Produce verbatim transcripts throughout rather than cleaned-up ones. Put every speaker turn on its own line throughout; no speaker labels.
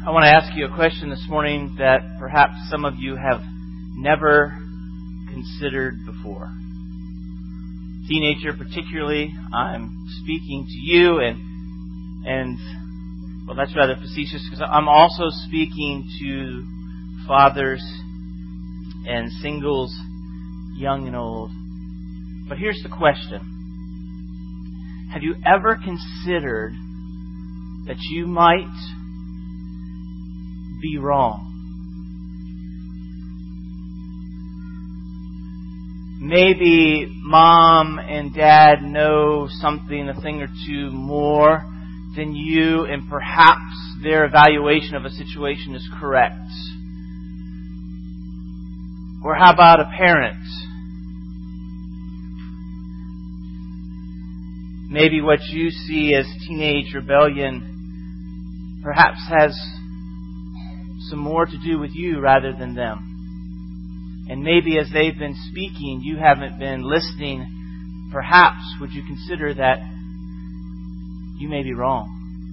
I want to ask you a question this morning that perhaps some of you have never considered before. Teenager particularly, I'm speaking to you, and and well, that's rather facetious because I'm also speaking to fathers and singles, young and old. But here's the question. Have you ever considered that you might be wrong? Maybe mom and dad know something, a thing or two more than you, and perhaps their evaluation of a situation is correct. Or how about a parent? Maybe what you see as teenage rebellion perhaps has some more to do with you rather than them. And maybe as they've been speaking, you haven't been listening. Perhaps would you consider that you may be wrong?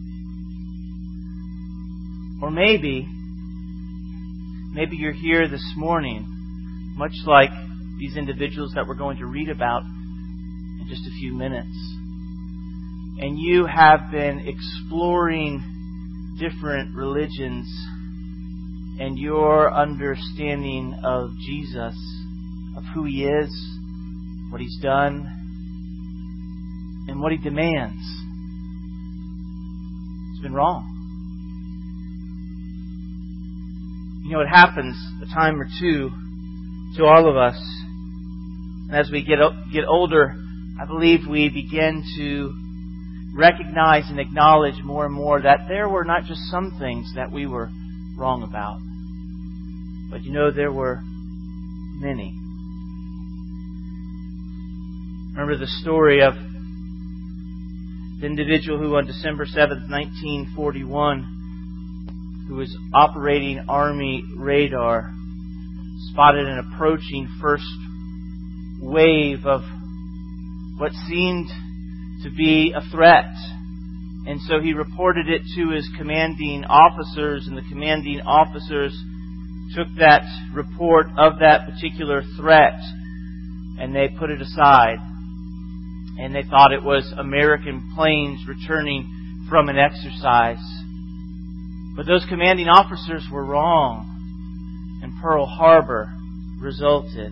Or maybe, maybe you're here this morning, much like these individuals that we're going to read about in just a few minutes. And you have been exploring different religions, and your understanding of Jesus, of who He is, what He's done, and what He demands, it's been wrong. You know, it happens a time or two to all of us. And as we get get older, I believe we begin to recognize and acknowledge more and more that there were not just some things that we were wrong about, but you know, there were many. Remember the story of the individual who on December seventh, nineteen forty-one, who was operating Army radar, spotted an approaching first wave of what seemed to be a threat. And so he reported it to his commanding officers, and the commanding officers took that report of that particular threat and they put it aside. And they thought it was American planes returning from an exercise. But those commanding officers were wrong, and Pearl Harbor resulted.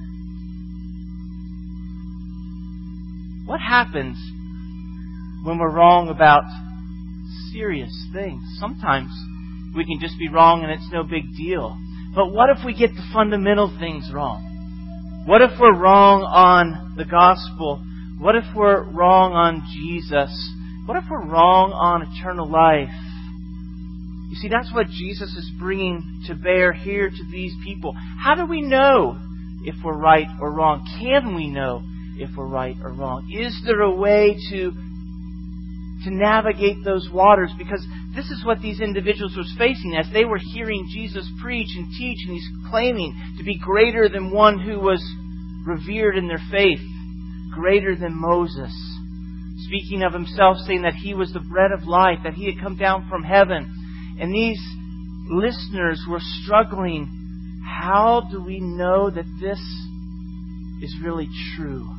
What happens when we're wrong about serious things? Sometimes we can just be wrong and it's no big deal. But what if we get the fundamental things wrong? What if we're wrong on the gospel? What if we're wrong on Jesus? What if we're wrong on eternal life? You see, that's what Jesus is bringing to bear here to these people. How do we know if we're right or wrong? Can we know if we're right or wrong? Is there a way to to navigate those waters? Because this is what these individuals were facing as they were hearing Jesus preach and teach, and He's claiming to be greater than one who was revered in their faith, greater than Moses, speaking of Himself, saying that He was the bread of life, that He had come down from heaven. And these listeners were struggling. How do we know that this is really true?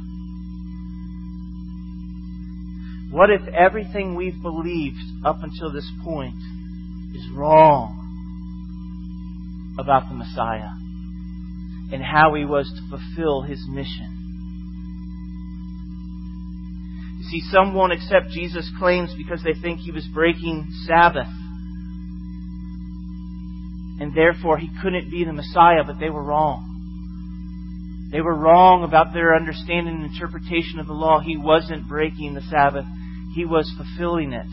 What if everything we've believed up until this point is wrong about the Messiah and how He was to fulfill His mission? You see, some won't accept Jesus' claims because they think He was breaking Sabbath, and therefore He couldn't be the Messiah, but they were wrong. They were wrong about their understanding and interpretation of the law. He wasn't breaking the Sabbath. He was fulfilling it.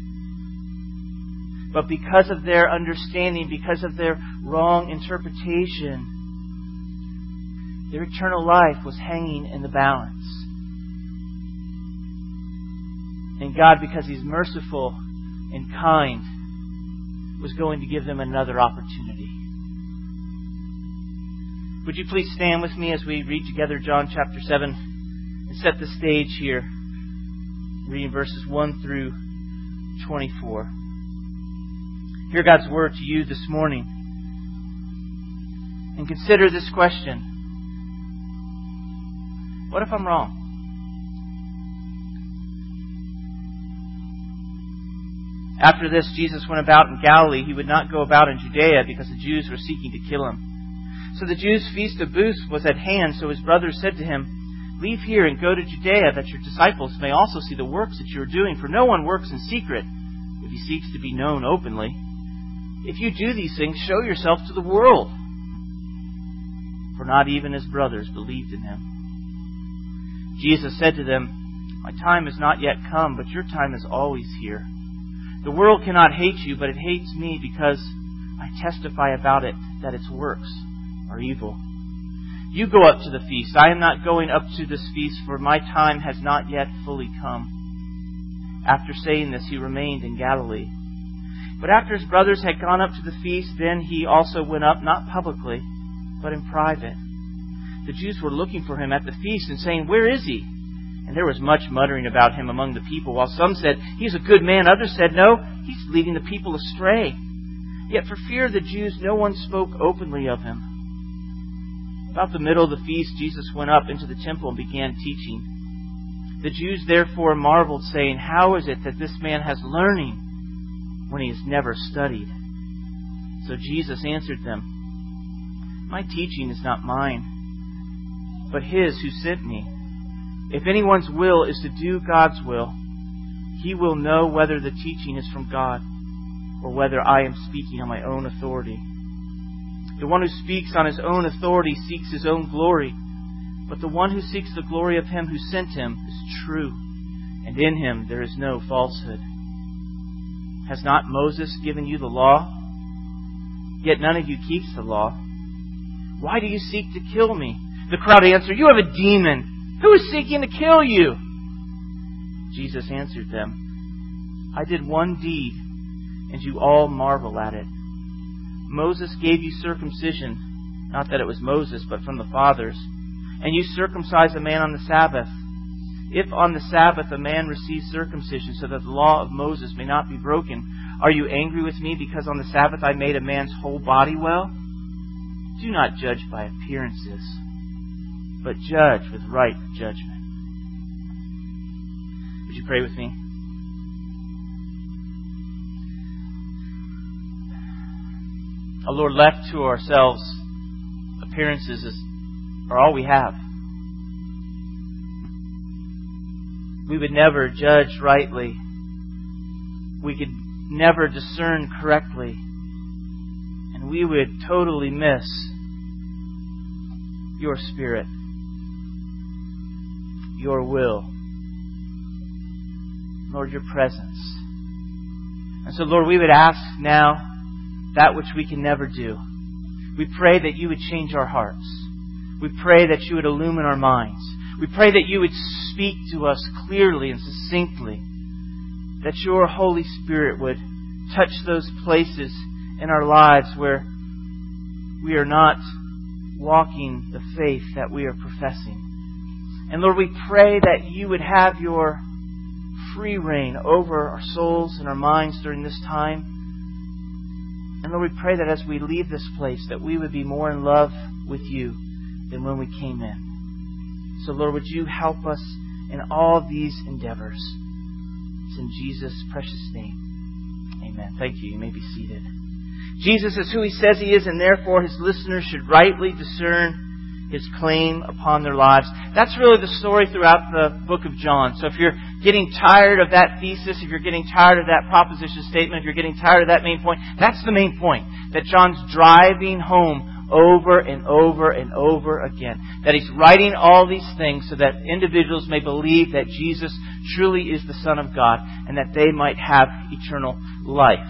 But because of their understanding, because of their wrong interpretation, their eternal life was hanging in the balance. And God, because He's merciful and kind, was going to give them another opportunity. Would you please stand with me as we read together John chapter seven and set the stage here, reading verses one through twenty-four. Hear God's word to you this morning. And consider this question. What if I'm wrong? After this, Jesus went about in Galilee. He would not go about in Judea because the Jews were seeking to kill him. So the Jews' feast of booths was at hand. So his brothers said to him, "Leave here and go to Judea, that your disciples may also see the works that you are doing. For no one works in secret if he seeks to be known openly. If you do these things, show yourself to the world." For not even his brothers believed in him. Jesus said to them, "My time is not yet come, but your time is always here. The world cannot hate you, but it hates me because I testify about it that its works are evil. You go up to the feast. I am not going up to this feast, for my time has not yet fully come." After saying this, he remained in Galilee. But after his brothers had gone up to the feast, then he also went up, not publicly, but in private. The Jews were looking for him at the feast and saying, "Where is he?" And there was much muttering about him among the people, while some said, "He's a good man." Others said, "No, he's leading the people astray." Yet for fear of the Jews, no one spoke openly of him. About the middle of the feast, Jesus went up into the temple and began teaching. The Jews therefore marveled, saying, "How is it that this man has learning when he has never studied?" So Jesus answered them, "My teaching is not mine, but His who sent me. If anyone's will is to do God's will, he will know whether the teaching is from God or whether I am speaking on my own authority. The one who speaks on his own authority seeks his own glory, but the one who seeks the glory of Him who sent him is true, and in Him there is no falsehood. Has not Moses given you the law? Yet none of you keeps the law. Why do you seek to kill me?" The crowd answered, "You have a demon. Who is seeking to kill you?" Jesus answered them, "I did one deed, and you all marvel at it. Moses gave you circumcision, not that it was Moses, but from the fathers. And you circumcise a man on the Sabbath. If on the Sabbath a man receives circumcision, so that the law of Moses may not be broken, are you angry with me because on the Sabbath I made a man's whole body well? Do not judge by appearances, but judge with right judgment." Would you pray with me? Oh Lord, left to ourselves, appearances is, are all we have. We would never judge rightly. We could never discern correctly. And we would totally miss Your Spirit, Your will, Lord, Your presence. And so, Lord, we would ask now that which we can never do. We pray that You would change our hearts. We pray that You would illumine our minds. We pray that You would speak to us clearly and succinctly. That Your Holy Spirit would touch those places in our lives where we are not walking the faith that we are professing. And Lord, we pray that You would have Your free reign over our souls and our minds during this time. And Lord, we pray that as we leave this place, that we would be more in love with You than when we came in. So Lord, would You help us in all these endeavors? It's in Jesus' precious name. Amen. Thank you. You may be seated. Jesus is who He says He is, and therefore His listeners should rightly discern His claim upon their lives. That's really the story throughout the book of John. So if you're getting tired of that thesis, if you're getting tired of that proposition statement, if you're getting tired of that main point, that's the main point that John's driving home over and over and over again. That he's writing all these things so that individuals may believe that Jesus truly is the Son of God and that they might have eternal life.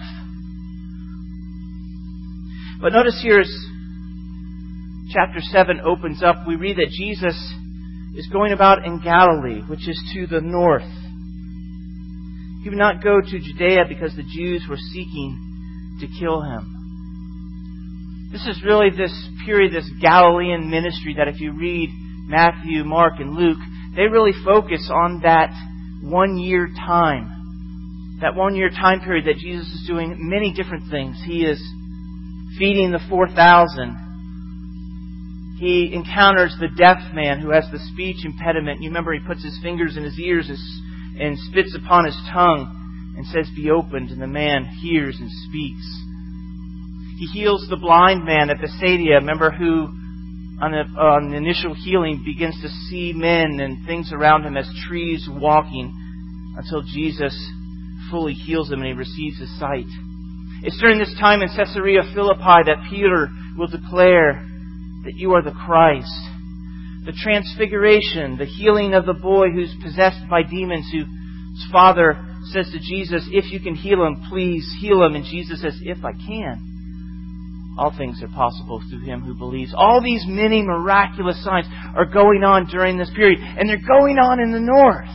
But notice here as chapter seven opens up, we read that Jesus is going about in Galilee, which is to the north. He would not go to Judea because the Jews were seeking to kill Him. This is really this period, this Galilean ministry that if you read Matthew, Mark, and Luke, they really focus on that one year time that one year time period that Jesus is doing many different things. He is feeding the four thousand. He encounters the deaf man who has the speech impediment. You remember he puts his fingers in his ears and spits upon his tongue and says, "Be opened," and the man hears and speaks. He heals the blind man at Bethsaida. Remember who, on the, on the initial healing, begins to see men and things around him as trees walking until Jesus fully heals him and he receives his sight. It's during this time in Caesarea Philippi that Peter will declare that you are the Christ. The transfiguration, the healing of the boy who's possessed by demons, whose father says to Jesus, "If you can heal him, please heal him." And Jesus says, "If I can. All things are possible through him who believes." All these many miraculous signs are going on during this period. And they're going on in the north.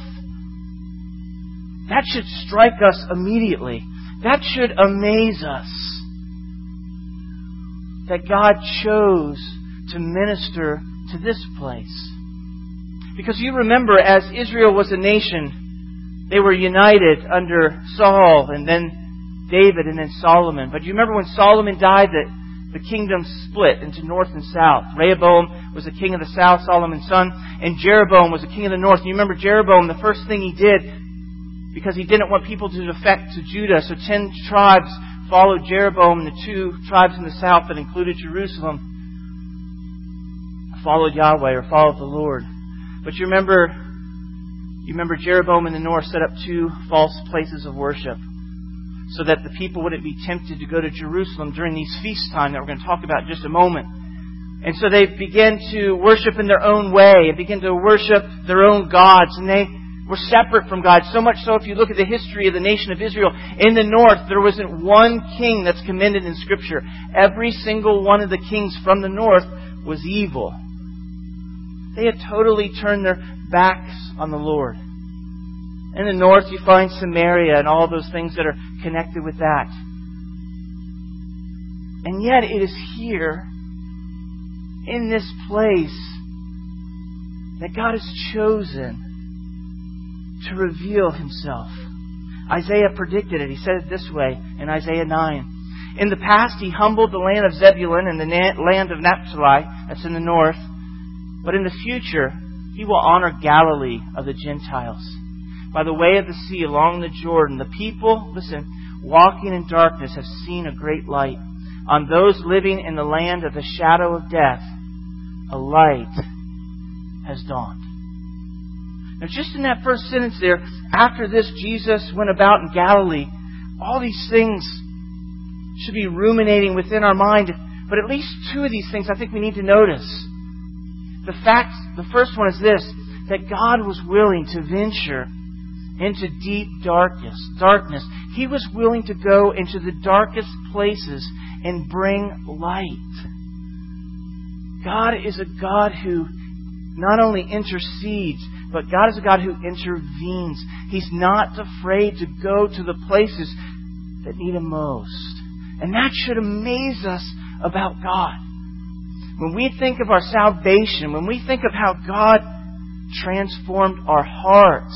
That should strike us immediately. That should amaze us. That God chose to minister to this place. Because you remember, as Israel was a nation, they were united under Saul and then David and then Solomon. But you remember when Solomon died that the kingdom split into north and south. Rehoboam was the king of the south, Solomon's son, and Jeroboam was the king of the north. And you remember Jeroboam, the first thing he did, because he didn't want people to defect to Judah, so ten tribes followed Jeroboam, and the two tribes in the south that included Jerusalem followed Yahweh or followed the Lord. But you remember, you remember Jeroboam in the north set up two false places of worship so that the people wouldn't be tempted to go to Jerusalem during these feast time that we're going to talk about in just a moment. And so they began to worship in their own way and began to worship their own gods, and they were separate from God. So much so, if you look at the history of the nation of Israel, in the north there wasn't one king that's commended in Scripture. Every single one of the kings from the north was evil. They had totally turned their backs on the Lord. In the north you find Samaria and all those things that are connected with that. And yet it is here, in this place, that God has chosen to reveal Himself. Isaiah predicted it. He said it this way in Isaiah nine. In the past He humbled the land of Zebulun and the land of Naphtali, that's in the north. But in the future, He will honor Galilee of the Gentiles. By the way of the sea along the Jordan, the people, listen, walking in darkness have seen a great light. On those living in the land of the shadow of death, a light has dawned. Now just in that first sentence there, after this Jesus went about in Galilee, all these things should be ruminating within our mind. But at least two of these things I think we need to notice. The fact, the first one is this, that God was willing to venture into deep darkness. Darkness. He was willing to go into the darkest places and bring light. God is a God who not only intercedes, but God is a God who intervenes. He's not afraid to go to the places that need Him most. And that should amaze us about God. When we think of our salvation, when we think of how God transformed our hearts,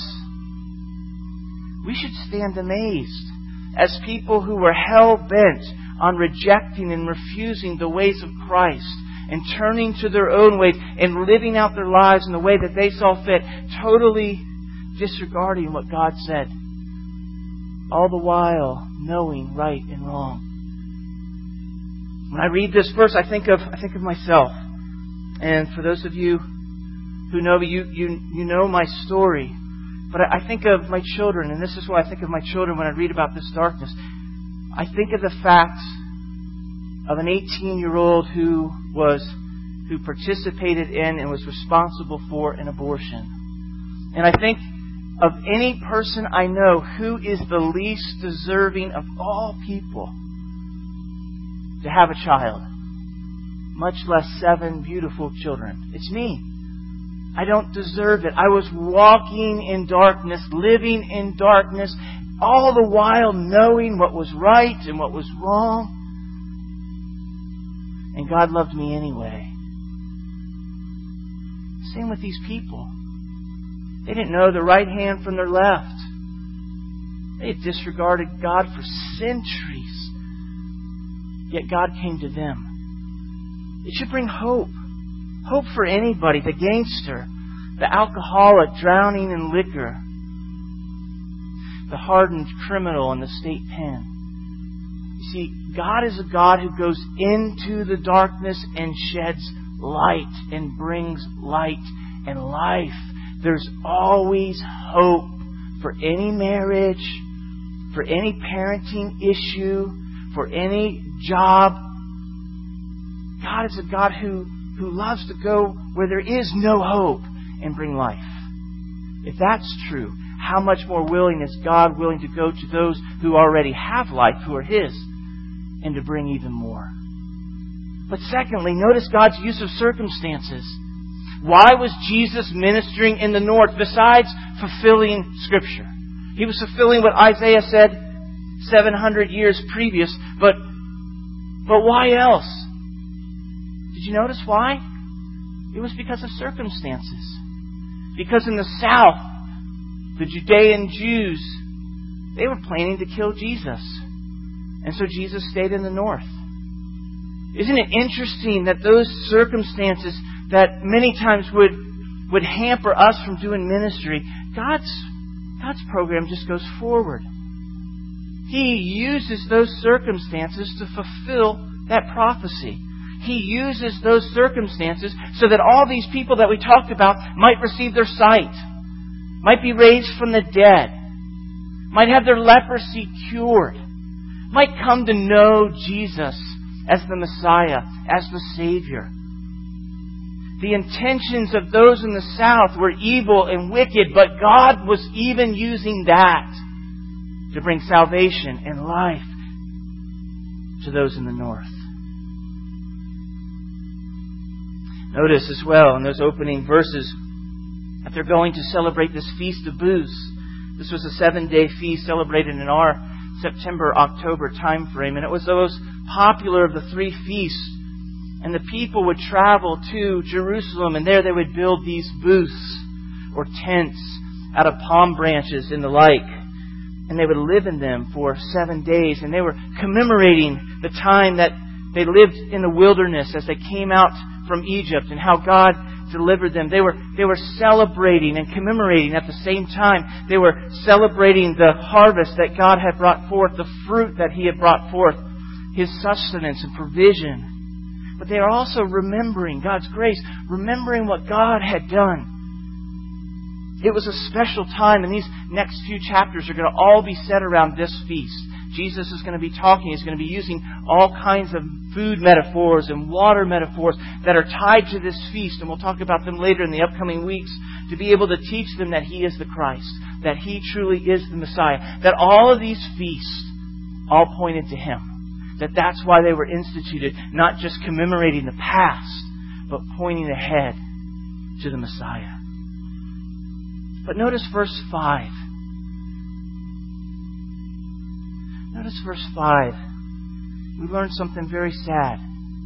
we should stand amazed as people who were hell-bent on rejecting and refusing the ways of Christ and turning to their own ways and living out their lives in the way that they saw fit, totally disregarding what God said, all the while knowing right and wrong. When I read this verse, I think of I think of myself. And for those of you who know me, you, you, you know my story. But I, I think of my children, and this is why I think of my children when I read about this darkness. I think of the fact of an eighteen-year-old who was who participated in and was responsible for an abortion. And I think of any person I know who is the least deserving of all people to have a child, much less seven beautiful children. It's me. I don't deserve it. I was walking in darkness, living in darkness, all the while knowing what was right and what was wrong. And God loved me anyway. Same with these people. They didn't know the right hand from their left. They had disregarded God for centuries. Yet God came to them. It should bring hope. Hope for anybody. The gangster, the alcoholic drowning in liquor, the hardened criminal in the state pen. You see, God is a God who goes into the darkness and sheds light and brings light and life. There's always hope for any marriage, for any parenting issue, for any job. God is a God who, who loves to go where there is no hope and bring life. If that's true, how much more willing is God willing to go to those who already have life, who are His, and to bring even more? But secondly, notice God's use of circumstances. Why was Jesus ministering in the north besides fulfilling Scripture? He was fulfilling what Isaiah said seven hundred years previous, but, but why else? Did you notice why? It was because of circumstances. Because in the south, the Judean Jews, they were planning to kill Jesus. And so Jesus stayed in the north. Isn't it interesting that those circumstances that many times would, would hamper us from doing ministry, God's, God's program just goes forward. He uses those circumstances to fulfill that prophecy. He uses those circumstances so that all these people that we talked about might receive their sight, might be raised from the dead, might have their leprosy cured, might come to know Jesus as the Messiah, as the Savior. The intentions of those in the south were evil and wicked, but God was even using that to bring salvation and life to those in the north. Notice as well in those opening verses that they're going to celebrate this Feast of Booths. This was a seven-day feast celebrated in our September-October time frame, and it was the most popular of the three feasts. And the people would travel to Jerusalem, and there they would build these booths or tents out of palm branches and the like. And they would live in them for seven days. And they were commemorating the time that they lived in the wilderness as they came out from Egypt and how God delivered them. They were, they were celebrating and commemorating at the same time. They were celebrating the harvest that God had brought forth, the fruit that He had brought forth, His sustenance and provision. But they are also remembering God's grace, remembering what God had done. It was a special time, and these next few chapters are going to all be set around this feast. Jesus is going to be talking, He's going to be using all kinds of food metaphors and water metaphors that are tied to this feast, and we'll talk about them later in the upcoming weeks, to be able to teach them that He is the Christ, that He truly is the Messiah, that all of these feasts all pointed to Him. That that's why they were instituted, not just commemorating the past, but pointing ahead to the Messiah. But notice verse five. Notice verse five. We learn something very sad.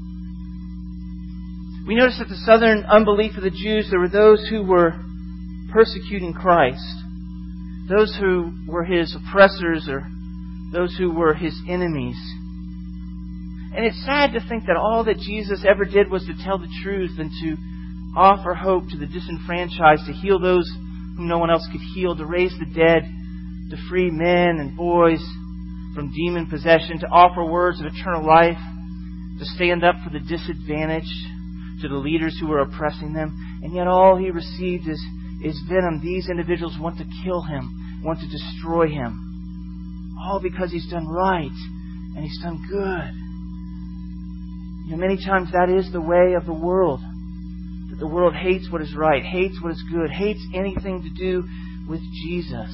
We notice that the southern unbelief of the Jews, there were those who were persecuting Christ, those who were His oppressors or those who were His enemies. And it's sad to think that all that Jesus ever did was to tell the truth and to offer hope to the disenfranchised, to heal those whom no one else could heal, to raise the dead, to free men and boys from demon possession, to offer words of eternal life, to stand up for the disadvantaged, to the leaders who were oppressing them. And yet all He received is, is venom. These individuals want to kill Him, want to destroy Him. All because He's done right and He's done good. You know, many times that is the way of the world. That the world hates what is right, hates what is good, hates anything to do with Jesus.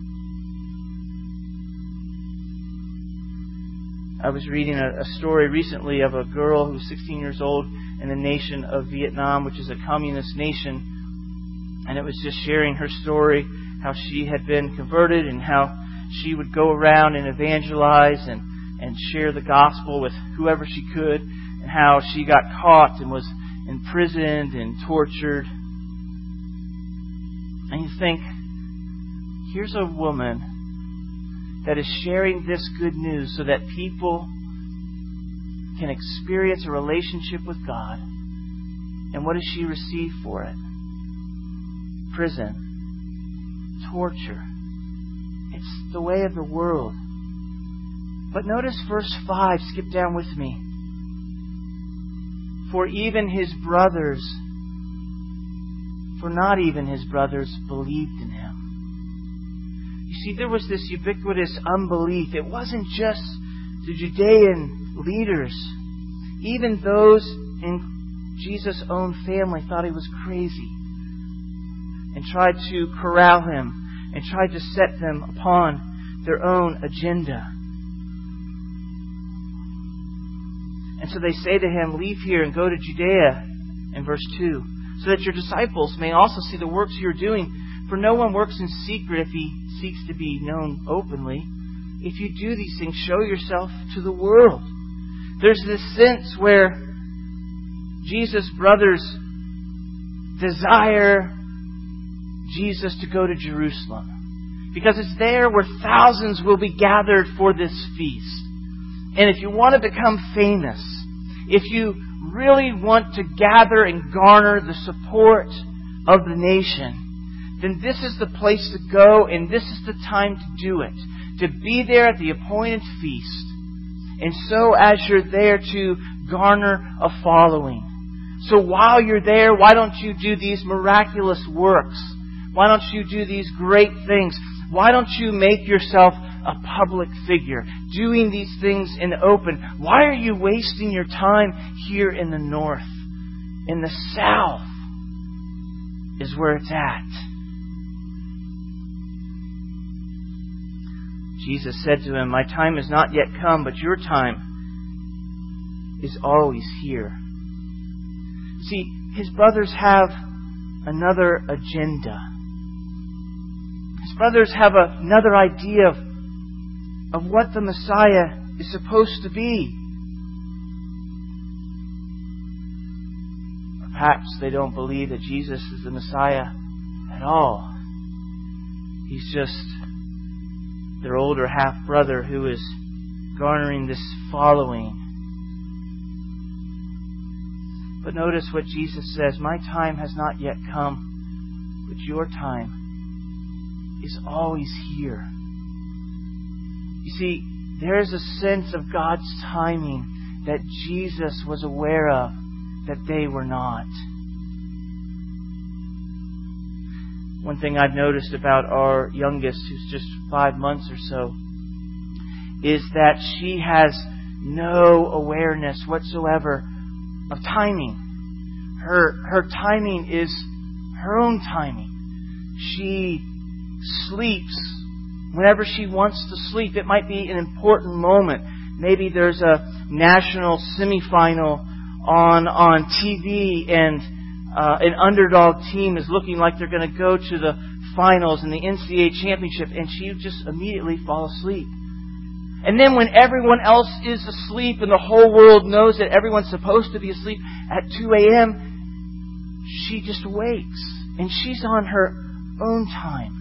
I was reading a, a story recently of a girl who was sixteen years old in the nation of Vietnam, which is a communist nation. And it was just sharing her story, how she had been converted and how she would go around and evangelize and, and share the gospel with whoever she could, and how she got caught and was imprisoned and tortured. And you think, here's a woman that is sharing this good news so that people can experience a relationship with God. And what does she receive for it? Prison. Torture. It's the way of the world. But notice verse five. Skip down with me. For even his brothers, for not even his brothers believed in him. You see, there was this ubiquitous unbelief. It wasn't just the Judean leaders. Even those in Jesus' own family thought he was crazy and tried to corral him and tried to set them upon their own agenda. And so they say to him, leave here and go to Judea, in verse two, so that your disciples may also see the works you are doing. For no one works in secret if he seeks to be known openly. If you do these things, show yourself to the world. There's this sense where Jesus' brothers desire Jesus to go to Jerusalem, because it's there where thousands will be gathered for this feast. And if you want to become famous, if you really want to gather and garner the support of the nation, then this is the place to go, and this is the time to do it. To be there at the appointed feast. And so as you're there to garner a following. So while you're there, why don't you do these miraculous works? Why don't you do these great things? Why don't you make yourself a public figure, doing these things in the open? Why are you wasting your time here in the north? In the south is where it's at. Jesus said to him, my time has not yet come, but your time is always here. See, his brothers have another agenda. His brothers have a, another idea of, of what the Messiah is supposed to be. Or perhaps they don't believe that Jesus is the Messiah at all. He's just their older half-brother who is garnering this following. But notice what Jesus says, my time has not yet come, but your time is always here. You see, there is a sense of God's timing that Jesus was aware of, that they were not. One thing I've noticed about our youngest, who's just five months or so, is that she has no awareness whatsoever of timing. Her, her timing is her own timing. She sleeps whenever she wants to sleep. It might be an important moment. Maybe there's a national semifinal on, on T V and Uh, an underdog team is looking like they're going to go to the finals in the N C double A championship, and she would just immediately fall asleep. And then when everyone else is asleep and the whole world knows that everyone's supposed to be asleep at two a.m., she just wakes, and she's on her own time.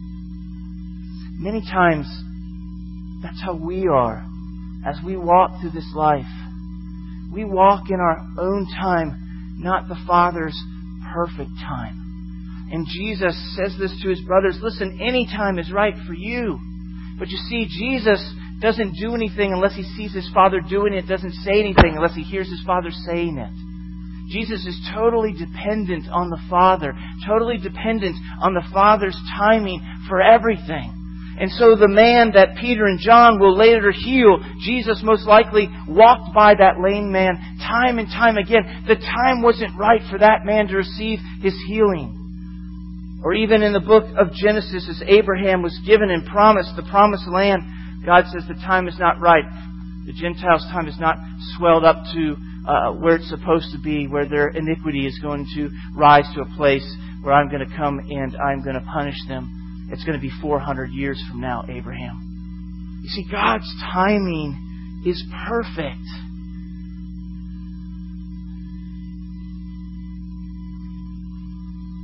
Many times, that's how we are as we walk through this life. We walk in our own time, not the Father's perfect time. And Jesus says this to His brothers, listen, any time is right for you. But you see, Jesus doesn't do anything unless He sees His Father doing it, doesn't say anything unless He hears His Father saying it. Jesus is totally dependent on the Father, totally dependent on the Father's timing for everything. And so the man that Peter and John will later heal, Jesus most likely walked by that lame man time and time again. The time wasn't right for that man to receive his healing. Or even in the book of Genesis, as Abraham was given and promised the promised land, God says the time is not right. The Gentiles' time is not swelled up to uh, where it's supposed to be, where their iniquity is going to rise to a place where I'm going to come and I'm going to punish them. It's going to be four hundred years from now, Abraham. You see, God's timing is perfect.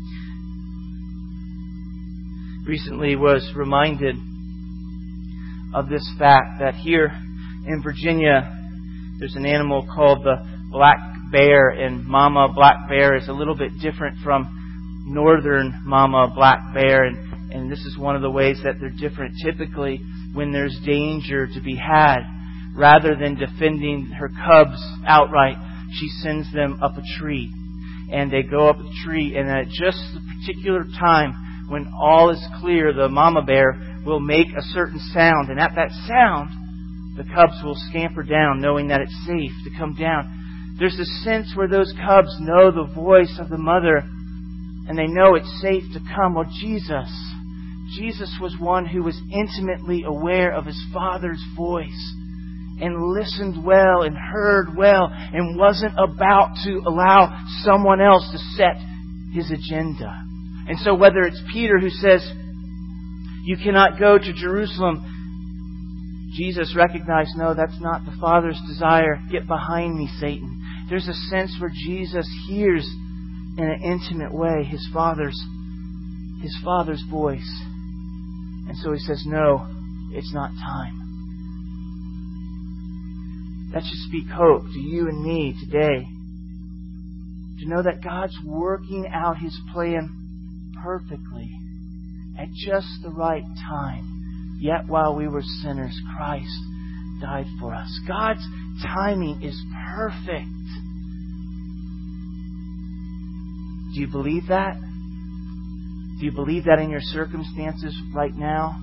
Recently was reminded of this fact that here in Virginia, there's an animal called the black bear, and mama black bear is a little bit different from northern mama black bear, and, and this is one of the ways that they're different. Typically, when there's danger to be had, rather than defending her cubs outright, she sends them up a tree. And they go up a tree, and at just the particular time when all is clear, the mama bear will make a certain sound. And at that sound, the cubs will scamper down, knowing that it's safe to come down. There's a sense where those cubs know the voice of the mother, and they know it's safe to come. Well, Jesus, Jesus was one who was intimately aware of His Father's voice, and listened well and heard well, and wasn't about to allow someone else to set His agenda. And so whether it's Peter who says, "You cannot go to Jerusalem," Jesus recognized, no, that's not the Father's desire. Get behind me, Satan. There's a sense where Jesus hears in an intimate way His Father's, His Father's voice. And so He says, no, it's not time. That should speak hope to you and me today. To know that God's working out His plan perfectly at just the right time. Yet while we were sinners, Christ died for us. God's timing is perfect. Do you believe that? Do you believe that in your circumstances right now?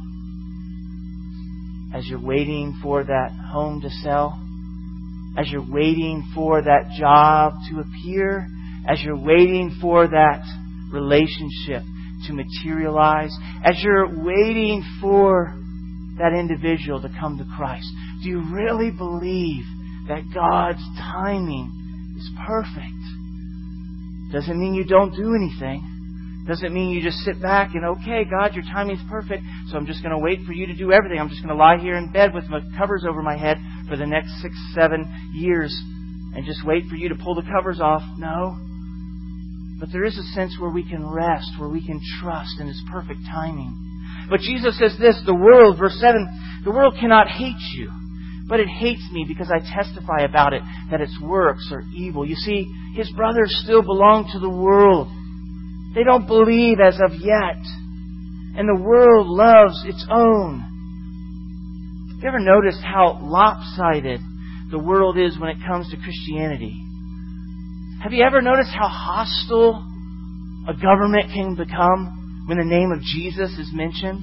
As you're waiting for that home to sell? As you're waiting for that job to appear? As you're waiting for that relationship to materialize? As you're waiting for that individual to come to Christ? Do you really believe that God's timing is perfect? Doesn't mean you don't do anything. Doesn't mean you just sit back and, okay, God, your timing's perfect, so I'm just going to wait for you to do everything. I'm just going to lie here in bed with my covers over my head for the next six, seven years and just wait for you to pull the covers off. No. But there is a sense where we can rest, where we can trust in His perfect timing. But Jesus says this, the world, verse seven, the world cannot hate you, but it hates me because I testify about it, that its works are evil. You see, His brothers still belong to the world. They don't believe as of yet. And the world loves its own. Have you ever noticed how lopsided the world is when it comes to Christianity? Have you ever noticed how hostile a government can become when the name of Jesus is mentioned?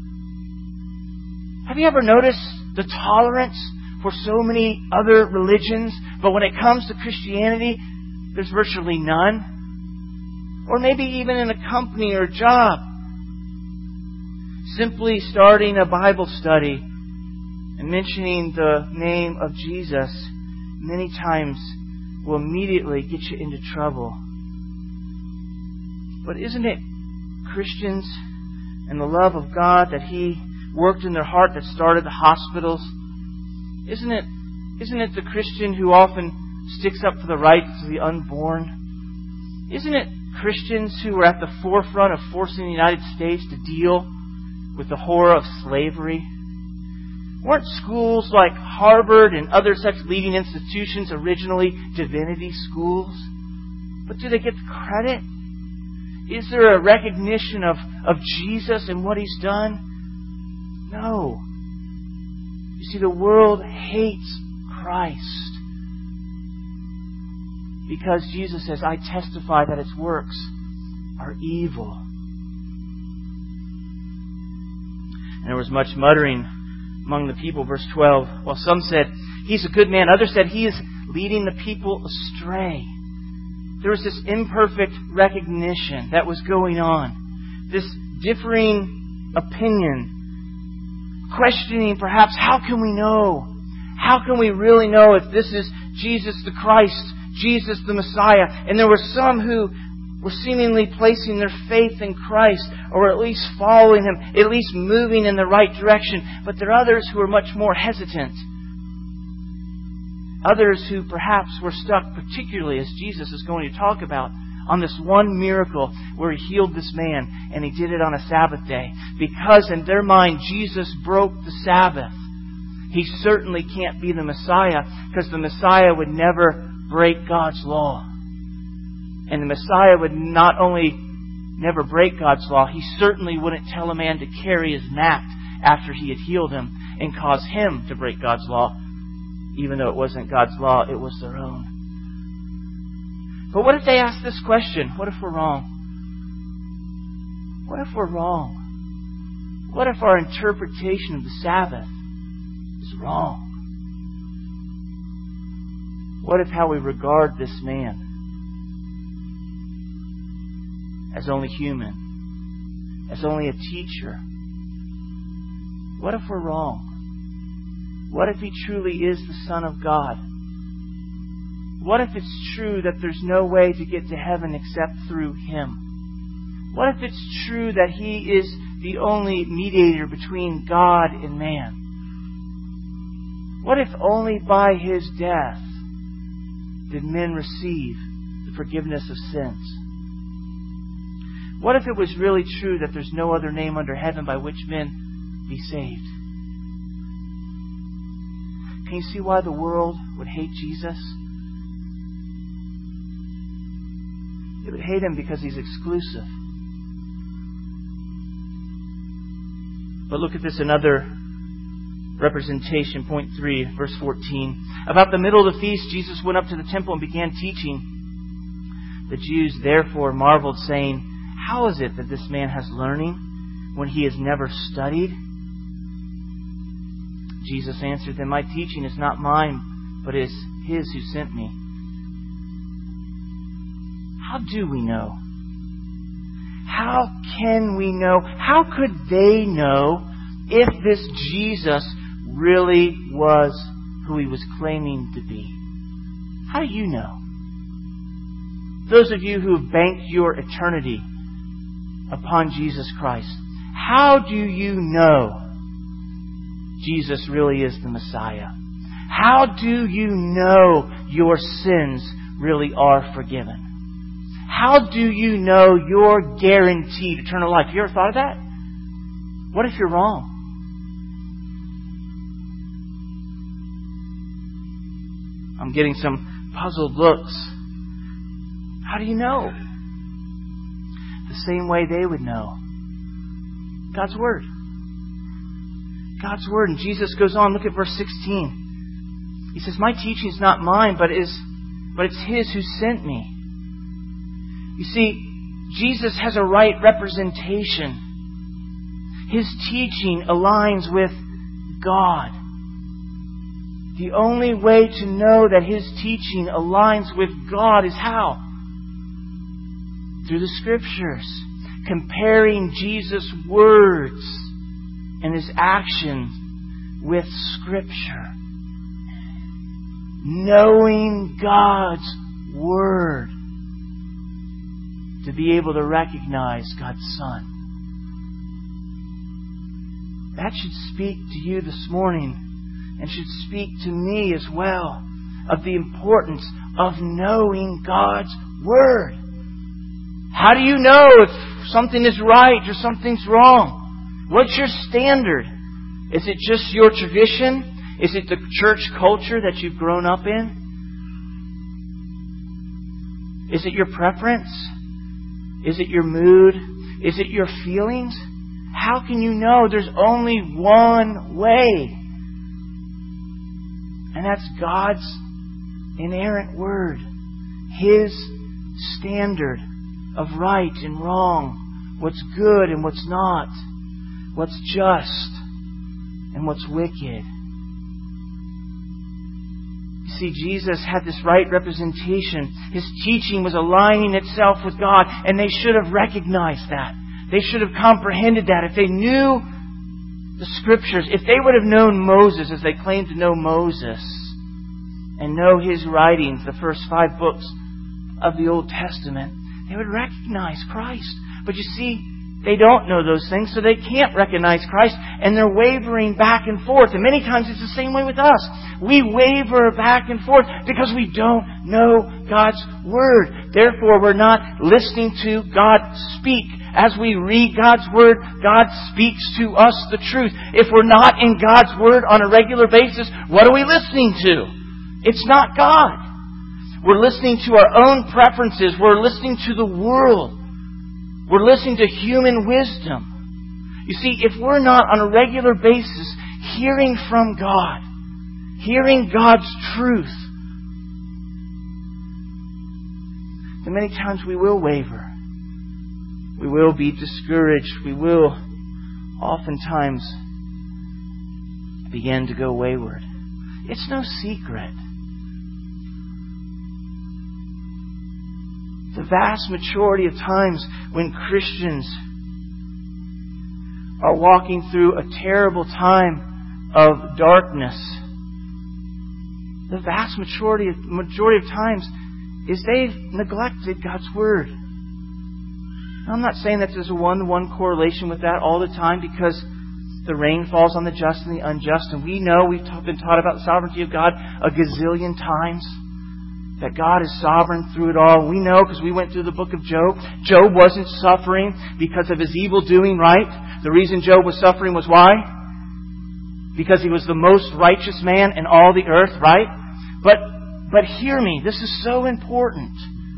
Have you ever noticed the tolerance for so many other religions, but when it comes to Christianity, there's virtually none? Or maybe even in a company or job. Simply starting a Bible study and mentioning the name of Jesus many times will immediately get you into trouble. But isn't it Christians and the love of God that He worked in their heart that started the hospitals? Isn't it, isn't it the Christian who often sticks up for the rights of the unborn? Isn't it Christians who were at the forefront of forcing the United States to deal with the horror of slavery? Weren't schools like Harvard and other such leading institutions originally divinity schools? But do they get the credit? Is there a recognition of, of Jesus and what He's done? No. You see, the world hates Christ because Jesus says, I testify that its works are evil. And there was much muttering among the people, verse twelve. While some said, He's a good man. Others said, He is leading the people astray. There was this imperfect recognition that was going on. This differing opinion. Questioning perhaps, how can we know? How can we really know if this is Jesus the Christ, Jesus the Messiah? And there were some who were seemingly placing their faith in Christ, or at least following Him, at least moving in the right direction. But there are others who are much more hesitant. Others who perhaps were stuck, particularly as Jesus is going to talk about, on this one miracle where He healed this man, and He did it on a Sabbath day. Because in their mind, Jesus broke the Sabbath. He certainly can't be the Messiah, because the Messiah would never break God's law. And the Messiah would not only never break God's law, He certainly wouldn't tell a man to carry his mat after He had healed him and cause him to break God's law. Even though it wasn't God's law, it was their own. But what if they ask this question? What if we're wrong? What if we're wrong? What if our interpretation of the Sabbath is wrong? What if how we regard this man as only human, as only a teacher? What if we're wrong? What if He truly is the Son of God? What if it's true that there's no way to get to heaven except through Him? What if it's true that He is the only mediator between God and man? What if only by His death did men receive the forgiveness of sins? What if it was really true that there's no other name under heaven by which men be saved? Can you see why the world would hate Jesus? They would hate Him because He's exclusive. But look at this, another representation, point three, verse fourteen. About the middle of the feast, Jesus went up to the temple and began teaching. The Jews therefore marveled, saying, "How is it that this man has learning when he has never studied?" Jesus answered them, "My teaching is not mine, but is His who sent me." How do we know? How can we know? How could they know if this Jesus really was who He was claiming to be? How do you know? Those of you who have banked your eternity upon Jesus Christ, how do you know Jesus really is the Messiah? How do you know your sins really are forgiven? How do you know you're guaranteed eternal life? You ever thought of that? What if you're wrong? I'm getting some puzzled looks. How do you know? The same way they would know. God's Word. God's Word. And Jesus goes on, look at verse sixteen. He says, "My teaching is not mine, but is, but it's His who sent me." You see, Jesus has a right representation. His teaching aligns with God. The only way to know that His teaching aligns with God is how? Through the Scriptures. Comparing Jesus' words and His actions with Scripture. Knowing God's Word to be able to recognize God's Son. That should speak to you this morning and should speak to me as well of the importance of knowing God's Word. How do you know if something is right or something's wrong? What's your standard? Is it just your tradition? Is it the church culture that you've grown up in? Is it your preference? Is it your mood? Is it your feelings? How can you know there's only one way? And that's God's inerrant Word. His standard of right and wrong. What's good and what's not. What's just and what's wicked. You see, Jesus had this right representation. His teaching was aligning itself with God, and they should have recognized that. They should have comprehended that. If they knew the Scriptures, if they would have known Moses as they claimed to know Moses, and know his writings, the first five books of the Old Testament, they would recognize Christ. But you see, They don't know those things, so they can't recognize Christ, and they're wavering back and forth. And many times it's the same way with us. We waver back and forth because we don't know God's Word. Therefore, we're not listening to God speak. As we read God's Word, God speaks to us the truth. If we're not in God's Word on a regular basis, what are we listening to? It's not God. We're listening to our own preferences. We're listening to the world. We're listening to human wisdom. You see, if we're not on a regular basis hearing from God, hearing God's truth, then many times we will waver. We will be discouraged. We will oftentimes begin to go wayward. It's no secret. The vast majority of times when Christians are walking through a terrible time of darkness, the vast majority of, majority of times is they've neglected God's Word. Now, I'm not saying that there's a one-to-one correlation with that all the time, because the rain falls on the just and the unjust, and we know, we've been taught about the sovereignty of God a gazillion times. That God is sovereign through it all. We know because we went through the book of Job. Job wasn't suffering because of his evil doing, right? The reason Job was suffering was why? Because he was the most righteous man in all the earth, right? But, but hear me, this is so important.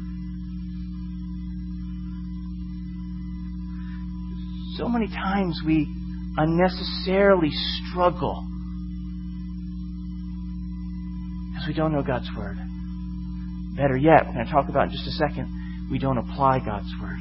So many times we unnecessarily struggle because we don't know God's Word. Better yet, we're going to talk about in just a second, we don't apply God's Word.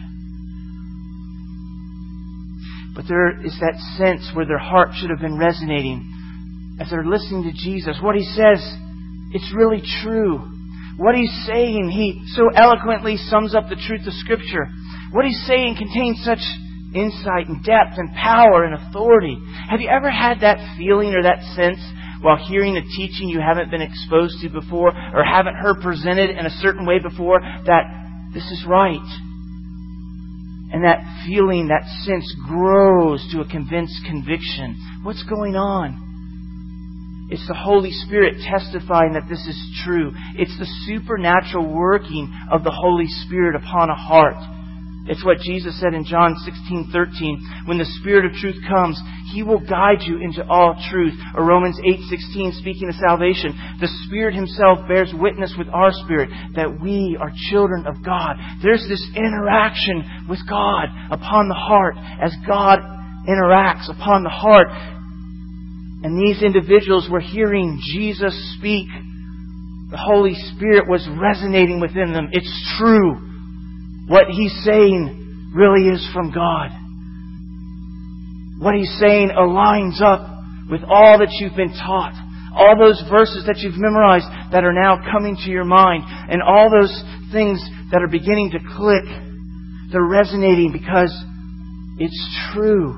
But there is that sense where their heart should have been resonating as they're listening to Jesus. What He says, it's really true. What He's saying, He so eloquently sums up the truth of Scripture. What He's saying contains such insight and depth and power and authority. Have you ever had that feeling or that sense while hearing a teaching you haven't been exposed to before or haven't heard presented in a certain way before, that this is right? And that feeling, that sense grows to a convinced conviction. What's going on? It's the Holy Spirit testifying that this is true. It's the supernatural working of the Holy Spirit upon a heart. It's what Jesus said in John sixteen thirteen. When the Spirit of truth comes, He will guide you into all truth. Or Romans eight sixteen, speaking of salvation, the Spirit Himself bears witness with our spirit that we are children of God. There's this interaction with God upon the heart as God interacts upon the heart. And these individuals were hearing Jesus speak. The Holy Spirit was resonating within them. It's true. What He's saying really is from God. What He's saying aligns up with all that you've been taught. All those verses that you've memorized that are now coming to your mind. And all those things that are beginning to click. They're resonating because it's true.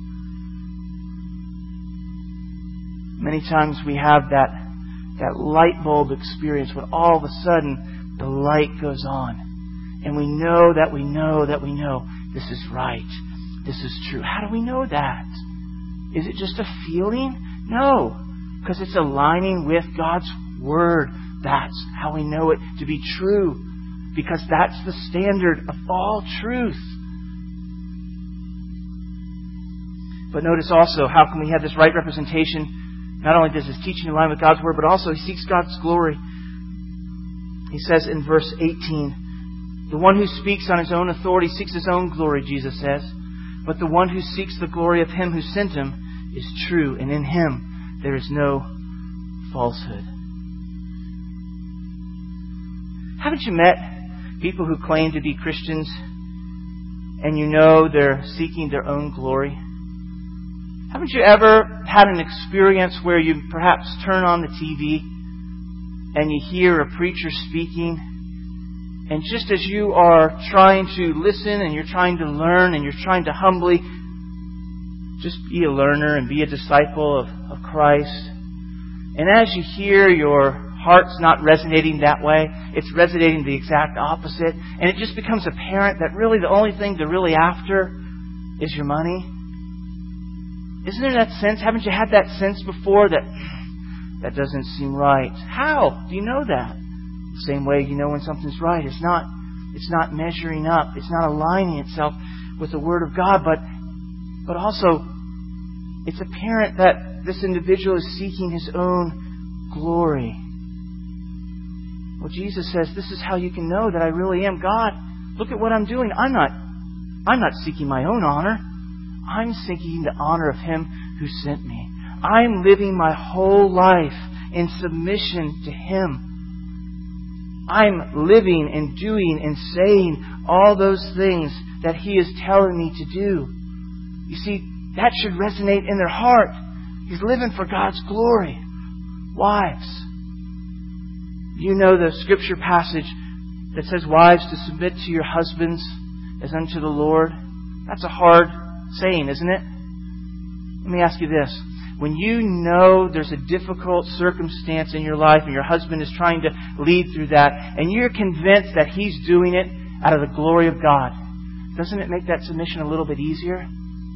Many times we have that, that light bulb experience when all of a sudden the light goes on. And we know that we know that we know this is right. This is true. How do we know that? Is it just a feeling? No. Because it's aligning with God's Word. That's how we know it to be true. Because that's the standard of all truth. But notice also, how can we have this right representation? Not only does His teaching align with God's Word, but also He seeks God's glory. He says in verse eighteen, the one who speaks on his own authority seeks his own glory, Jesus says. But the one who seeks the glory of Him who sent Him is true, and in Him there is no falsehood. Haven't you met people who claim to be Christians and you know they're seeking their own glory? Haven't you ever had an experience where you perhaps turn on the T V and you hear a preacher speaking, and just as you are trying to listen and you're trying to learn and you're trying to humbly just be a learner and be a disciple of, of Christ, and as you hear, your heart's not resonating that way, it's resonating the exact opposite, and it just becomes apparent that really the only thing they're really after is your money? Isn't there that sense? Haven't you had that sense before that that doesn't seem right? How do you know that? The same way you know when something's right. It's not, it's not measuring up. It's not aligning itself with the Word of God. But, but also, it's apparent that this individual is seeking his own glory. Well, Jesus says, this is how you can know that I really am God. Look at what I'm doing. I'm not, I'm not seeking my own honor. I'm seeking the honor of Him who sent me. I'm living my whole life in submission to Him. I'm living and doing and saying all those things that He is telling me to do. You see, that should resonate in their heart. He's living for God's glory. Wives, you know the scripture passage that says, wives, to submit to your husbands as unto the Lord. That's a hard saying, isn't it? Let me ask you this. When you know there's a difficult circumstance in your life and your husband is trying to lead through that, and you're convinced that he's doing it out of the glory of God, doesn't it make that submission a little bit easier?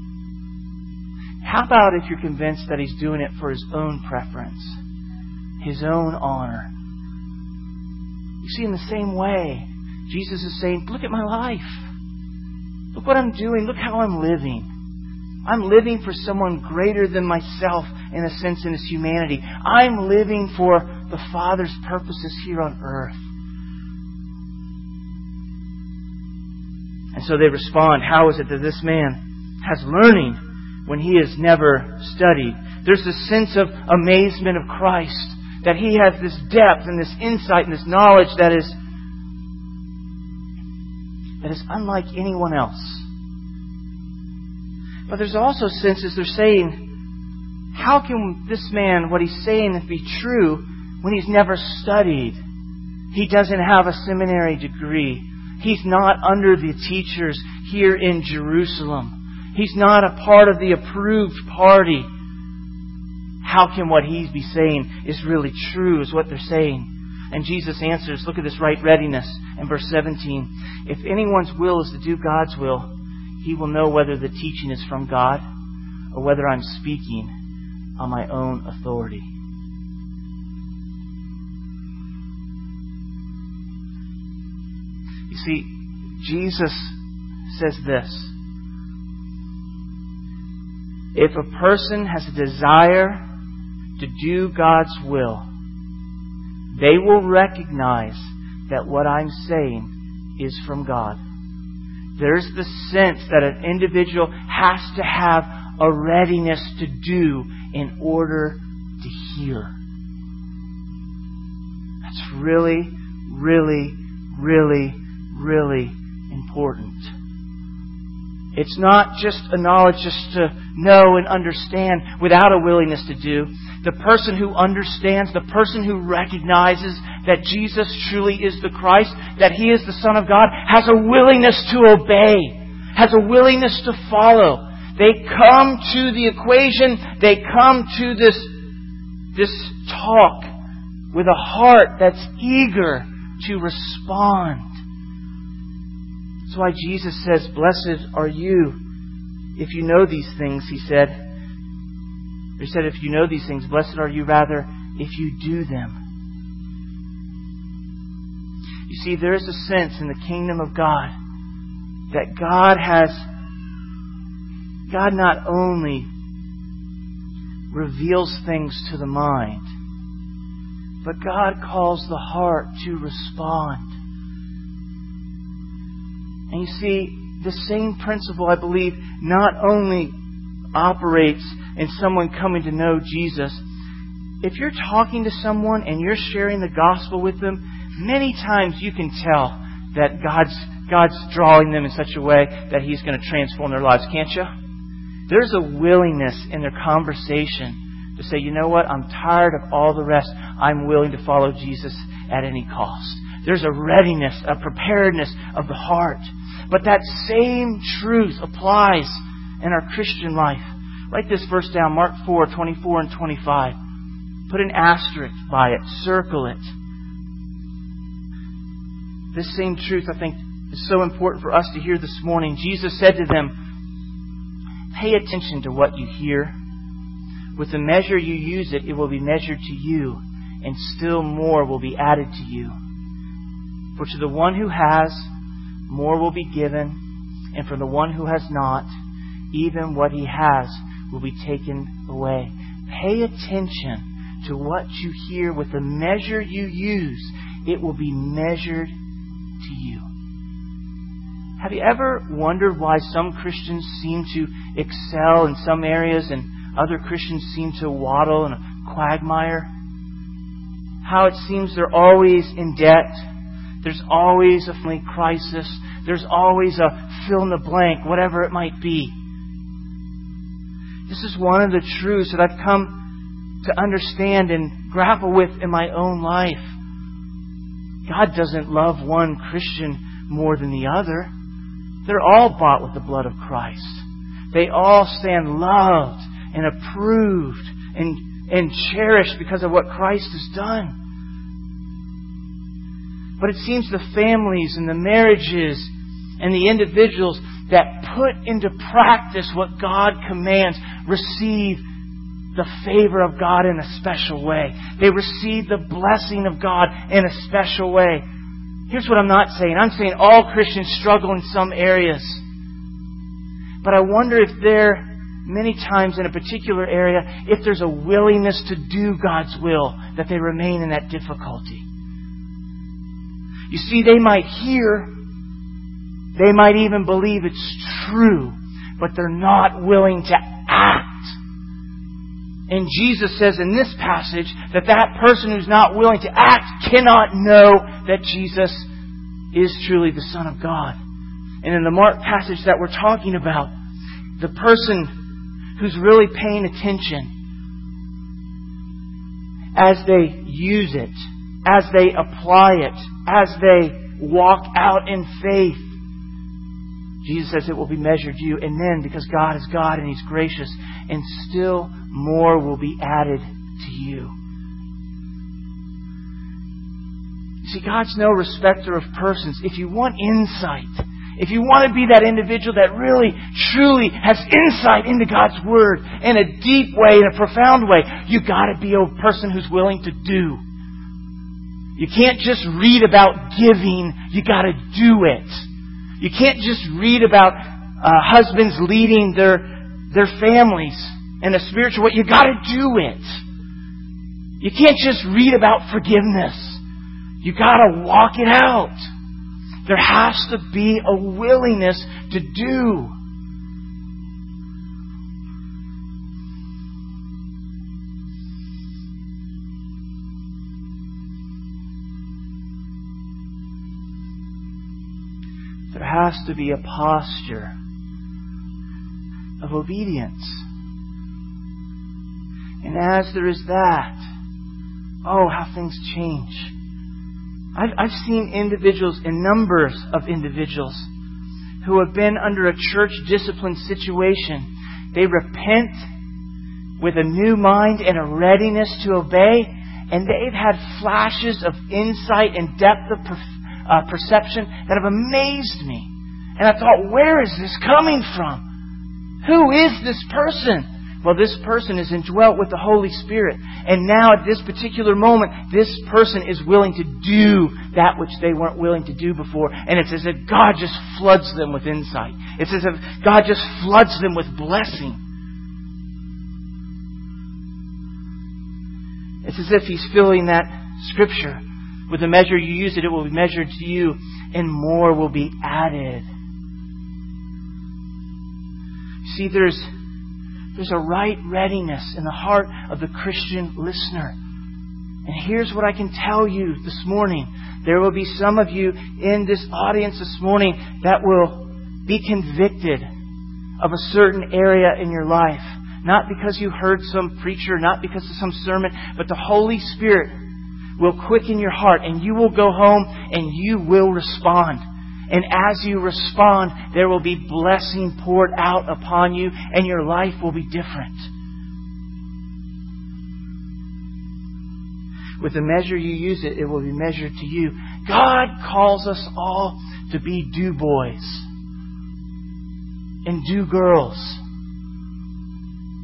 How about if you're convinced that he's doing it for his own preference, his own honor? You see, in the same way, Jesus is saying, look at my life. Look what I'm doing. Look how I'm living. I'm living for someone greater than myself, in a sense, in His humanity. I'm living for the Father's purposes here on earth. And so they respond, how is it that this man has learning when he has never studied? There's a sense of amazement of Christ, that He has this depth and this insight and this knowledge that is that is unlike anyone else. But there's also senses they're saying, how can this man, what he's saying, be true when he's never studied? He doesn't have a seminary degree. He's not under the teachers here in Jerusalem. He's not a part of the approved party. How can what he's be saying is really true, is what they're saying? And Jesus answers, look at this right readiness in verse seventeen. If anyone's will is to do God's will, he will know whether the teaching is from God or whether I'm speaking on my own authority. You see, Jesus says this. If a person has a desire to do God's will, they will recognize that what I'm saying is from God. There's the sense that an individual has to have a readiness to do in order to hear. That's really, really, really, really important. It's not just a knowledge just to know and understand without a willingness to do. The person who understands, the person who recognizes that Jesus truly is the Christ, that He is the Son of God, has a willingness to obey, has a willingness to follow. They come to the equation, they come to this, this talk with a heart that's eager to respond. That's why Jesus says, blessed are you if you know these things, He said. He said, if you know these things, blessed are you rather if you do them. You see, there is a sense in the kingdom of God that God has, God not only reveals things to the mind, but God calls the heart to respond. And you see, the same principle, I believe, not only operates in someone coming to know Jesus. If you're talking to someone and you're sharing the gospel with them, many times you can tell that God's God's drawing them in such a way that He's going to transform their lives, can't you? There's a willingness in their conversation to say, you know what, I'm tired of all the rest. I'm willing to follow Jesus at any cost. There's a readiness, a preparedness of the heart. But that same truth applies in our Christian life. Write this verse down, Mark four, twenty-four and twenty-five. Put an asterisk by it. Circle it. This same truth, I think, is so important for us to hear this morning. Jesus said to them, Pay attention to what you hear. With the measure you use it, it will be measured to you, and still more will be added to you. For to the one who has, more will be given, and from the one who has not, even what he has will be taken away. Pay attention to what you hear. With the measure you use, it will be measured to you. Have you ever wondered why some Christians seem to excel in some areas and other Christians seem to waddle in a quagmire? How it seems they're always in debt. There's always a family crisis. There's always a fill in the blank, whatever it might be. This is one of the truths that I've come to understand and grapple with in my own life. God doesn't love one Christian more than the other. They're all bought with the blood of Christ. They all stand loved and approved and, and cherished because of what Christ has done. But it seems the families and the marriages and the individuals that put into practice what God commands receive the favor of God in a special way. They receive the blessing of God in a special way. Here's what I'm not saying. I'm saying all Christians struggle in some areas. But I wonder if there, many times in a particular area, if there's a willingness to do God's will, that they remain in that difficulty. You see, they might hear, they might even believe it's true, but they're not willing to act. And Jesus says in this passage that that person who's not willing to act cannot know that Jesus is truly the Son of God. And in the Mark passage that we're talking about, the person who's really paying attention as they use it, as they apply it, as they walk out in faith, Jesus says it will be measured to you. And then, because God is God and He's gracious, and still more will be added to you. See, God's no respecter of persons. If you want insight, if you want to be that individual that really, truly has insight into God's Word in a deep way, in a profound way, you've got to be a person who's willing to do. You can't just read about giving, you got to do it. You can't just read about uh, husbands leading their their families in a spiritual way. You got to do it. You can't just read about forgiveness. You got to walk it out. There has to be a willingness to do. There has to be a posture of obedience. And as there is that, oh, how things change. I've, I've seen individuals, and numbers of individuals, who have been under a church discipline situation. They repent with a new mind and a readiness to obey, and they've had flashes of insight and depth of perf- Uh, perception that have amazed me. And I thought, where is this coming from? Who is this person? Well, this person is indwelt with the Holy Spirit. And now at this particular moment, this person is willing to do that which they weren't willing to do before. And it's as if God just floods them with insight. It's as if God just floods them with blessing. It's as if He's filling that scripture. With the measure you use it, it will be measured to you, and more will be added. See, there's, there's a right readiness in the heart of the Christian listener. And here's what I can tell you this morning. There will be some of you in this audience this morning that will be convicted of a certain area in your life. Not because you heard some preacher, not because of some sermon, but the Holy Spirit will quicken your heart, and you will go home and you will respond. And as you respond, there will be blessing poured out upon you, and your life will be different. With the measure you use it, it will be measured to you. God calls us all to be do boys and do girls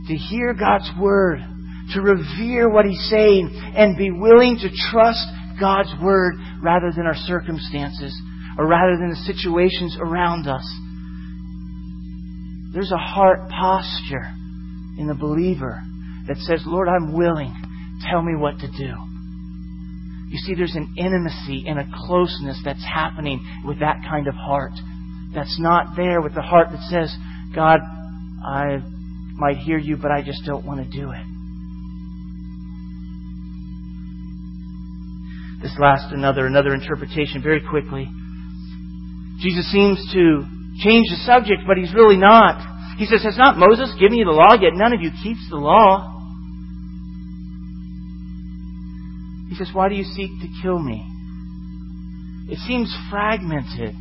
to hear God's Word, to revere what He's saying, and be willing to trust God's Word rather than our circumstances or rather than the situations around us. There's a heart posture in the believer that says, Lord, I'm willing. Tell me what to do. You see, there's an intimacy and a closeness that's happening with that kind of heart. That's not there with the heart that says, God, I might hear you, but I just don't want to do it. This last another another interpretation very quickly. Jesus seems to change the subject, but He's really not. He says, has not Moses given you the law, yet none of you keeps the law? He says, why do you seek to kill me? It seems fragmented.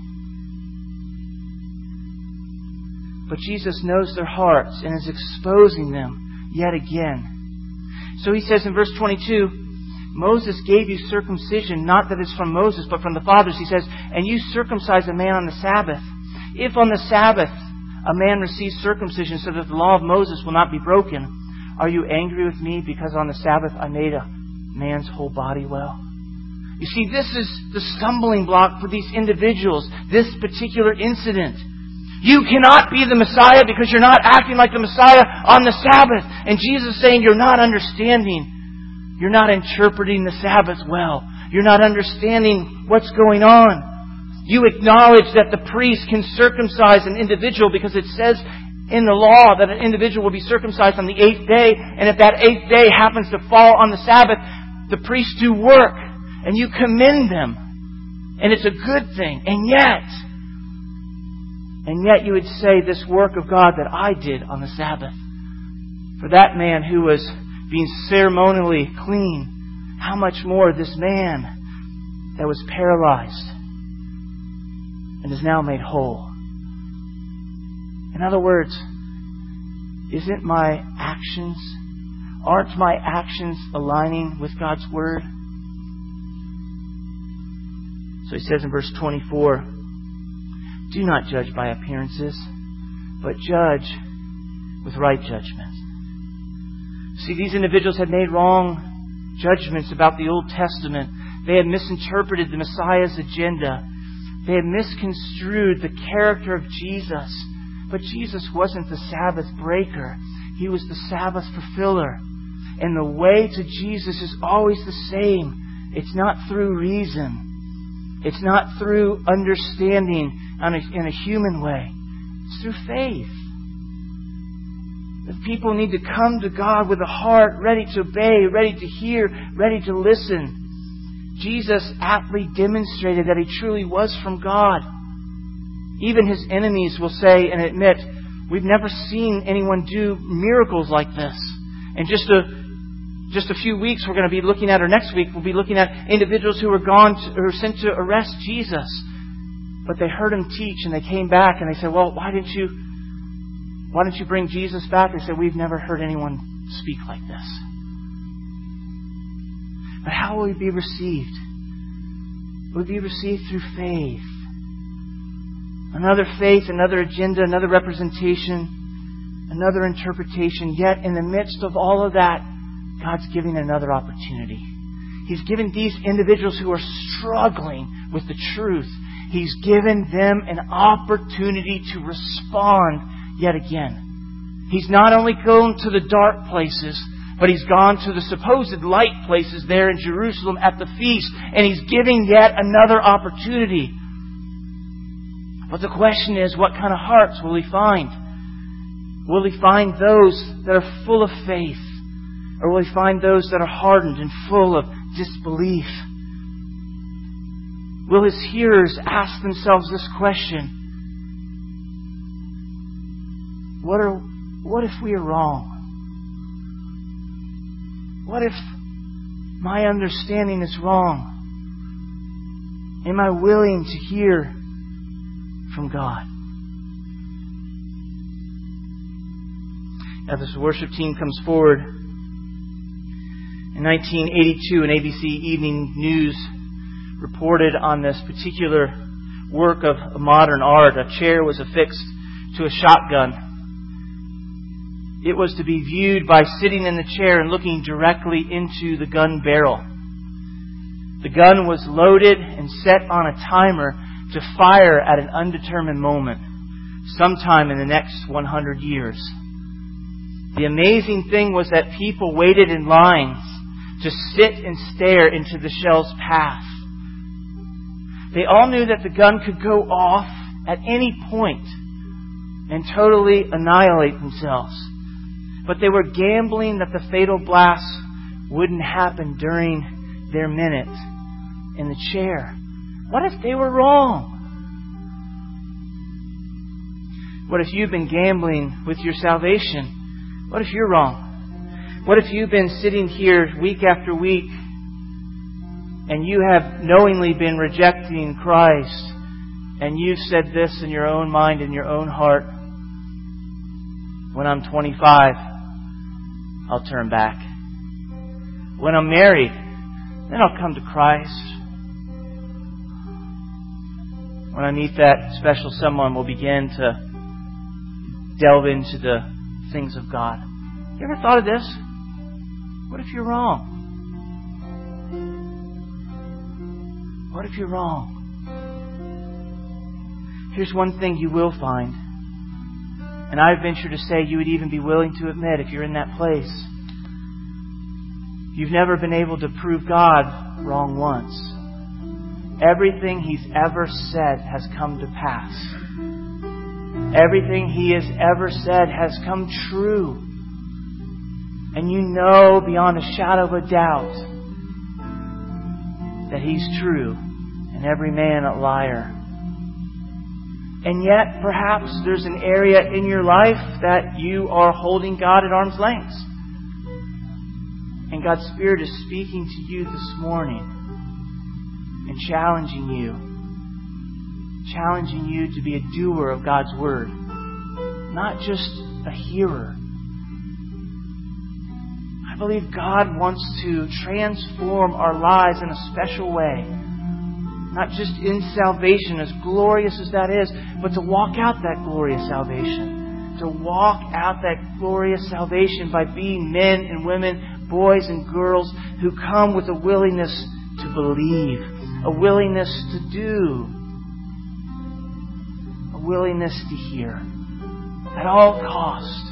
But Jesus knows their hearts and is exposing them yet again. So He says in verse twenty-two, Moses gave you circumcision, not that it's from Moses, but from the fathers. He says, and you circumcise a man on the Sabbath. If on the Sabbath a man receives circumcision so that the law of Moses will not be broken, are you angry with me because on the Sabbath I made a man's whole body well? You see, this is the stumbling block for these individuals, this particular incident. You cannot be the Messiah because you're not acting like the Messiah on the Sabbath. And Jesus is saying you're not understanding. You're not interpreting the Sabbath well. You're not understanding what's going on. You acknowledge that the priest can circumcise an individual because it says in the law that an individual will be circumcised on the eighth day. And if that eighth day happens to fall on the Sabbath, the priests do work. And you commend them. And it's a good thing. And yet, and yet you would say this work of God that I did on the Sabbath, for that man who was being ceremonially clean, how much more this man that was paralyzed and is now made whole. In other words, isn't my actions, aren't my actions aligning with God's Word? So He says in verse twenty-four, do not judge by appearances, but judge with right judgment. See, these individuals had made wrong judgments about the Old Testament. They had misinterpreted the Messiah's agenda. They had misconstrued the character of Jesus. But Jesus wasn't the Sabbath breaker. He was the Sabbath fulfiller. And the way to Jesus is always the same. It's not through reason. It's not through understanding in a human way. It's through faith. The people need to come to God with a heart ready to obey, ready to hear, ready to listen. Jesus aptly demonstrated that He truly was from God. Even His enemies will say and admit, we've never seen anyone do miracles like this. And just a, just a few weeks we're going to be looking at, or next week we'll be looking at individuals who were gone, to, who were sent to arrest Jesus. But they heard Him teach and they came back and they said, well, why didn't you Why don't you bring Jesus back? They said, we've never heard anyone speak like this. But how will we be received? Will we be received through faith? Another faith, another agenda, another representation, another interpretation. Yet in the midst of all of that, God's giving another opportunity. He's given these individuals who are struggling with the truth, He's given them an opportunity to respond yet again. He's not only gone to the dark places, but He's gone to the supposed light places there in Jerusalem at the feast. And He's giving yet another opportunity. But the question is, what kind of hearts will He find? Will He find those that are full of faith? Or will He find those that are hardened and full of disbelief? Will His hearers ask themselves this question? What are, what if we are wrong? What if my understanding is wrong? Am I willing to hear from God? As this worship team comes forward, in nineteen eighty-two, an A B C Evening News reported on this particular work of modern art. A chair was affixed to a shotgun. It was to be viewed by sitting in the chair and looking directly into the gun barrel. The gun was loaded and set on a timer to fire at an undetermined moment, sometime in the next one hundred years. The amazing thing was that people waited in lines to sit and stare into the shell's path. They all knew that the gun could go off at any point and totally annihilate themselves. But they were gambling that the fatal blast wouldn't happen during their minute in the chair. What if they were wrong? What if you've been gambling with your salvation? What if you're wrong? What if you've been sitting here week after week and you have knowingly been rejecting Christ and you've said this in your own mind, in your own heart, when I'm twenty-five, I'll turn back. When I'm married, then I'll come to Christ. When I meet that special someone, we'll begin to delve into the things of God. You ever thought of this? What if you're wrong? What if you're wrong? Here's one thing you will find. And I venture to say you would even be willing to admit if you're in that place. You've never been able to prove God wrong once. Everything He's ever said has come to pass. Everything He has ever said has come true. And you know beyond a shadow of a doubt that He's true and every man a liar. And yet, perhaps there's an area in your life that you are holding God at arm's length. And God's Spirit is speaking to you this morning and challenging you. Challenging you to be a doer of God's Word, not just a hearer. I believe God wants to transform our lives in a special way. Not just in salvation, as glorious as that is, but to walk out that glorious salvation. To walk out that glorious salvation by being men and women, boys and girls who come with a willingness to believe, a willingness to do, a willingness to hear. At all cost.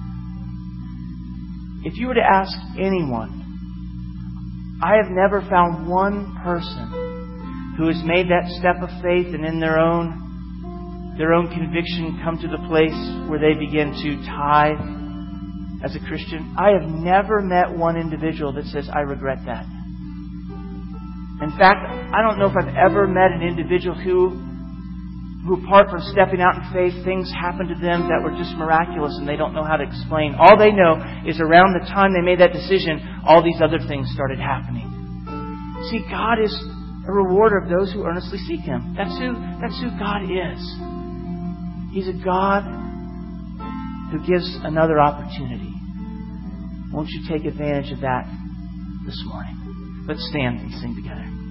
If you were to ask anyone, I have never found one person who has made that step of faith and in their own their own conviction come to the place where they begin to tithe as a Christian. I have never met one individual that says, I regret that. In fact, I don't know if I've ever met an individual who, who apart from stepping out in faith, things happened to them that were just miraculous and they don't know how to explain. All they know is around the time they made that decision, all these other things started happening. See, God is a rewarder of those who earnestly seek Him. That's who, that's who God is. He's a God who gives another opportunity. Won't you take advantage of that this morning? Let's stand and sing together.